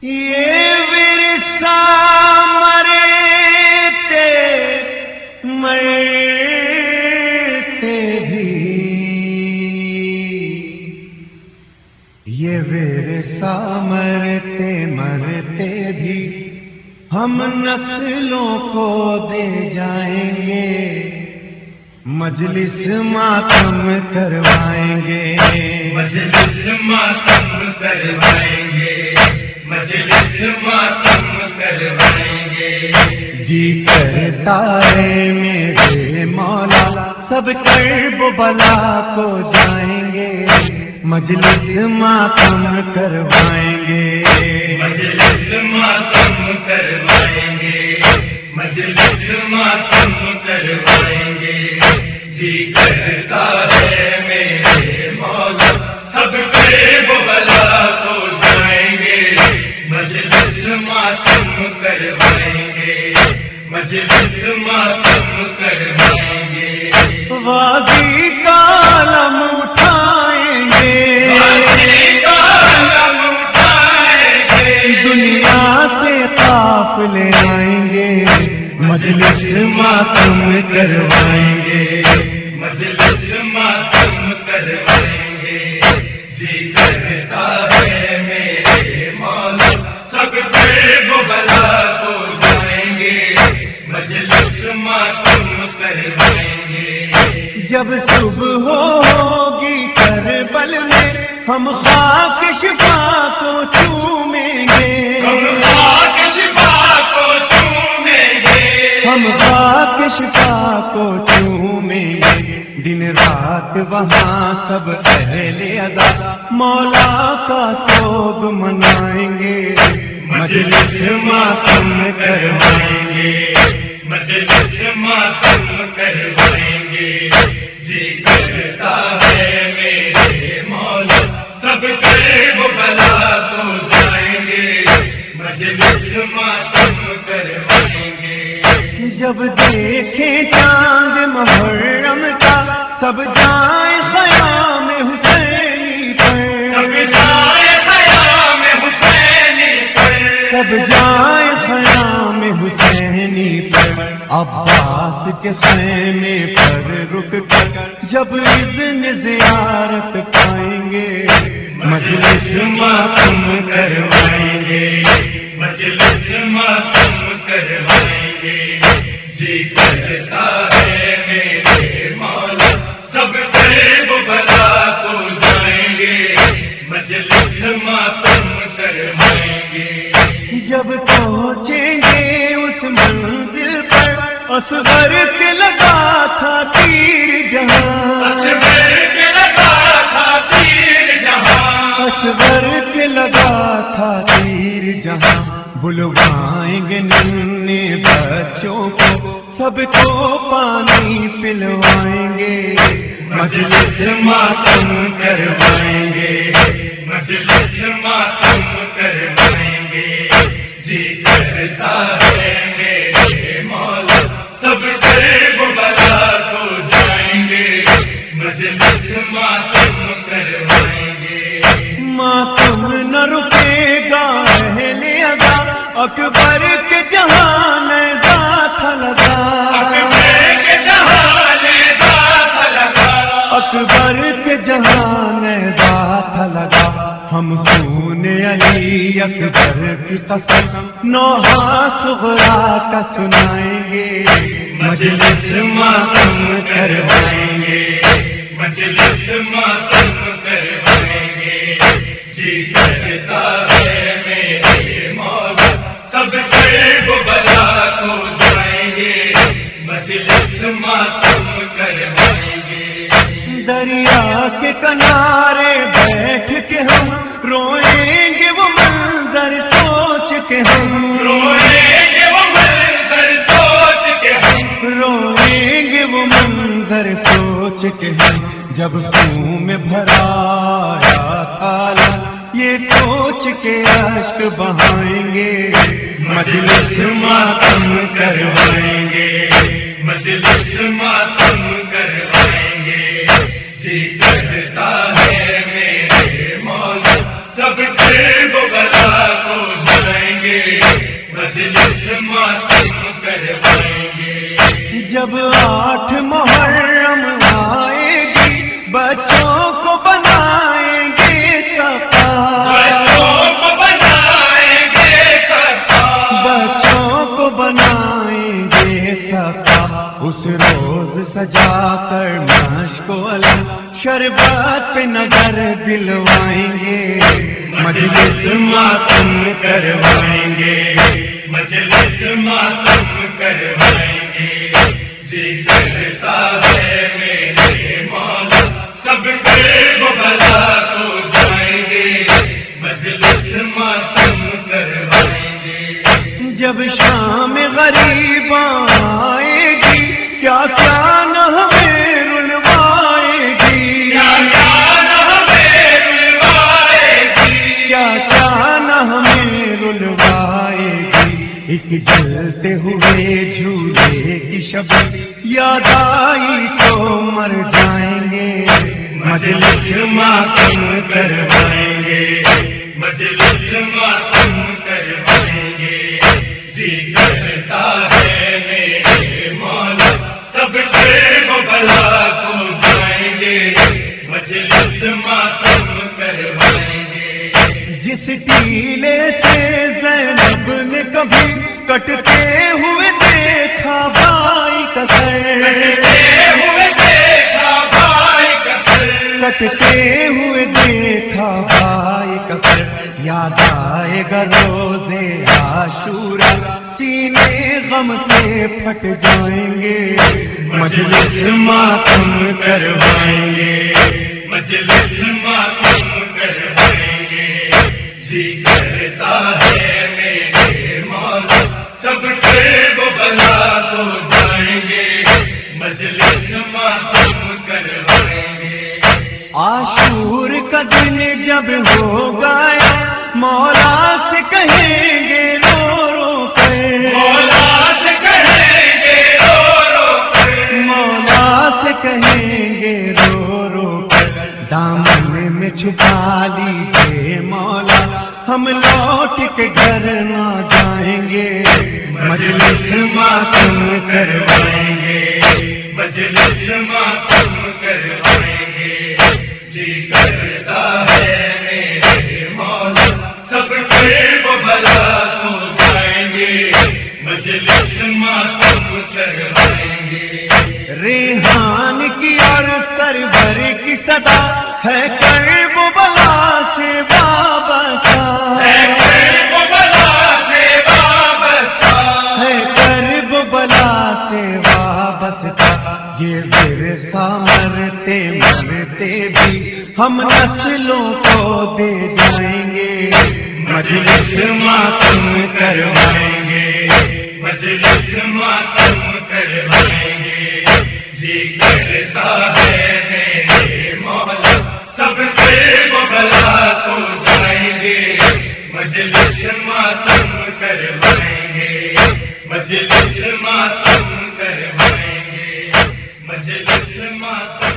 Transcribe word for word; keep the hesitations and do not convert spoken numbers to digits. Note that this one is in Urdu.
یہ ورثہ مرتے مرتے بھی، یہ ورثہ مرتے مرتے بھی ہم نسلوں کو دے جائیں گے، مجلس ماتم کروائیں گے، مجلس ماتم کروائیں گے، مجلس ماتم کروائیں گے۔ جی کرتا ہے میرے مولا سب کرب و بلا کو جائیں گے، مجلس ماتم کروائیں گے، مجلس ماتم کروائیں گے، مجلس ماتم کروائیں گے۔ جی کرتا ہے میرے مولا سب کرب و بلا کو جائیں گے، مجلس ماتم کروائیں گے، مجلس ماتم کروائیں گے۔ غازی کا علم اٹھائیں گے، غازی کا علم اٹھائیں گے، دنیا سے قافلے آئیں گے، مجلس ماتم کروائیں گے، مجلس ماتم کروائیں گے۔ جی کرتا ہے میرے مولا سب کرب و بلا کو جائیں گے، مجلس ماتم کروائیں گے۔ جب صبح ہوگی کربل میں ہم خاک شفا کو چومیں گے، ہم خاک شفا کو چومیں گے، ہم خاک شفا کو چومیں گے، دن رات وہاں سب اہل ادا مولا کا سوگ منائیں گے، مجلس ماتم کروائیں گے، مجلس ماتم کروائیں گے۔ جی کرتا ہے میرے مولا سب کرب و بلا کو جائیں گے، مجلس ماتم کروائیں گے۔ جب دیکھیں چاند محرم کا سب جائیں خیام حسینی پر، سب جائے خیام حسینی پر، سب جائیں خیام حسینی پر، عباس کے خیمے پر رک کر جب اذن زیارت پائیں گے، مجلس ماتم کروائیں گے، مجلس ماتم کروائیں گے۔ جی کرتا ہے میرے مولا سب کرب و بلا کو جائیں گے، مجلس ماتم کروائیں گے۔ جب پہنچیں گے اس منزل پر اصغر کے لگا تھا تیر جہاں، اصغر کے لگا تھا تیر جہاں، اصغر کے لگا تھا تیر جہاں، بلوائیں گے ننھے بچوں کو سب کو پانی پلوائیں گے، مجلس ماتم کروائیں گے، مجلس ماتم کروائیں گے۔ جی کرتا ہے میرے مولا سب کرب و بلا کو جائیں گے، مجلس ماتم کروائیں گے۔ ماتم نہ رکے گا اہل ادا اکبر کے جہان ذات لگا، اکبر کے جہان ذات لگا، اکبر کے جہان ذات لگا، ہم خون علی اکبر کی قسم نوحہ صغرا کا سنائیں گے، مجلس ماتم کروائیں گے، مجلس ماتم کروائیں گے۔ جی کرتا ہے میرے مولا سب کرب و بلا کو جائیں گے، مجلس ماتم کروائیں گے۔ دریا کے کنارے بیٹھ کے ہم روئیں گے وہ منظر سوچ کے ہم، روئیں گے وہ منظر سوچ کے ہم، روئیں گے وہ منظر سوچ کے ہم، جب خون میں بھرا یا تالا یہ سوچ کے اشک بہائیں گے، مجلس ماتم کروائیں گے، مجلس ماتم کروائیں گے۔ جی کرتا ہے میرے مولا سب کرب و بلا کو مجلس ماتم کروائیں گے، جب آٹھ محرم آئے گی بچوں کو بنائیں گے سقا، بچوں کو بنائیں گے سقا، بچوں کو بنائیں گے سقا، اس روز سجا کر مشک و علم شربت پہ نظر دلوائیں گے، مجلس ماتم کروائیں گے، مجلس ماتم کروائیں گے، جی کرتا ہے میرے مولا سب کے وہ بلا کو جائیں گے، مجلس ماتم کروائیں گے، جب شام غریب آئے گی کیا کیا نہ ہمیں رلوائے گی، کیا جان ہمیں رلوائے گی، کیا کیا نہ ہمیں رلوائے گی، ایک جلتے ہوئے جھولے کی شب یاد آئی تو مر جائیں گے، مجلس ماتم کروائیں گے، مجلس ماتم کروائیں گے، جی کرتا ہے میرے مولا سب سے وہ بلا کو جائیں گے، مجلس ماتم کروائیں گے، جس ٹیلے سے زینب نے کبھی کٹتے ہوئے دیکھا بھائی کا سر، کٹتے ہوئے دیکھا بھائی کا سر، کٹتے ہوئے دیکھا بھائی کا سر، یاد آئے گا روزے عاشورا سینے غم سے پھٹ جائیں گے، مجلس ماتم کروائیں گے، مجلس ماتم کروائیں گے، جی کرتا ہے میرے مولا سب سے وہ بلا کو جائیں گے، مجلس ماتم کروائیں گے، عاشور کا دن جب ہو گیا مولا سے کہیں گے رو رو کر، مولا سے کہیں گے رو رو کر، مولا سے کہیں گے رو رو کر، دامن میں چھپا لیجیے مولا ہم لوٹ کے گھر نہ جائیں گے، مجلس ماتم کروائیں گے، مجلس ماتم کروائیں گے، جی کرتا ہے میرے مولا سب سے وہ بلا کو جائیں گے، مجلس ماتم کروائیں گے، ریحان کی اور سرور کی صدا ہے کرب بلا سے وابستہ، کرب بلا سے وابستہ، ہے کرب بلا سے وابستہ، یہ ورثہ مرتے مرتے بھی ہم نسلوں کو دے جائیں گے، مجلس ماتم کروائیں گے، مجلس ماتم کروائیں گے، جی کرتا ہے میرے مولا سب سے وہ بلا کو جائیں گے، مجلس ماتم کروائیں گے، مجلس ماتم کروائیں گے، مجلس ماتم